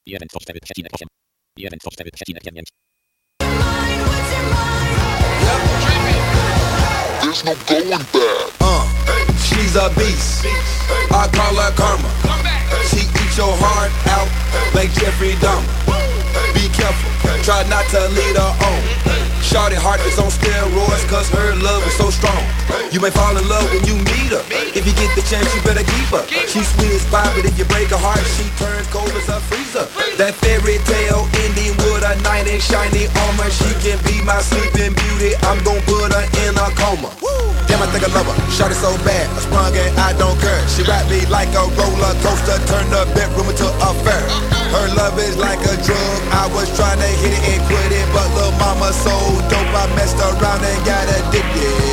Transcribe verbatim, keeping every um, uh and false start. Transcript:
jeden cztery przecinek osiem. jeden cztery przecinek dziewięć. There's no going back. Uh, she's a beast. I call her karma. She eats your heart out like Jeffrey Dahmer. Be careful, try not to lead her on. Shorty heart is on steroids cause her love is so strong. You may fall in love when you meet her. If you get the chance, you better keep her. She's sweet as pie, but if you break her heart, she turns cold as a freezer. That fairy tale ending with a knight in shiny armor. She can be my sleeping beauty. I'm gon' put her in a coma. Damn, I think I love her. Shorty so bad, I sprung and I don't care. She ride me like a roller coaster, turn the bedroom into a fair. Her love is like a drug. I was trying to hit it and quit it, but lil' mama so dope, I messed around and got addicted.